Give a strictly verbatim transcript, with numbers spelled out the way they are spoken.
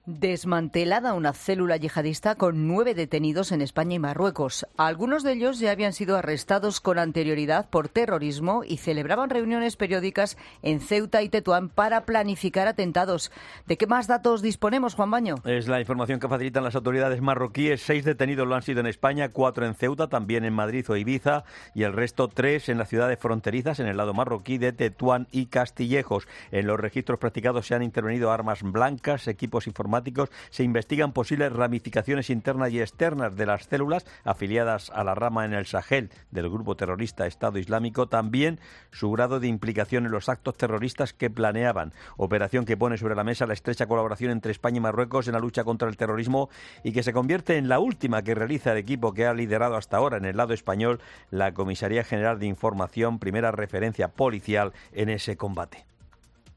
Desmantelada una célula yihadista con nueve detenidos en España y Marruecos. Algunos de ellos ya habían sido arrestados con anterioridad por terrorismo y celebraban reuniones periódicas en Ceuta y Tetuán para planificar atentados. ¿De qué más datos disponemos, Juan Baño? Es la información que facilitan las autoridades marroquíes. Seis detenidos lo han sido en España, cuatro en Ceuta, también en Madrid o Ibiza, y el resto tres en las ciudades fronterizas en el lado marroquí de Tetuán y Castillejos. En los registros practicados se han intervenido armas blancas, equipos informáticos. Se investigan posibles ramificaciones internas y externas de las células afiliadas a la rama en el Sahel del grupo terrorista Estado Islámico, también su grado de implicación en los actos terroristas que planeaban. Operación que pone sobre la mesa la estrecha colaboración entre España y Marruecos en la lucha contra el terrorismo y que se convierte en la última que realiza el equipo que ha liderado hasta ahora en el lado español la Comisaría General de Información, primera referencia policial en ese combate.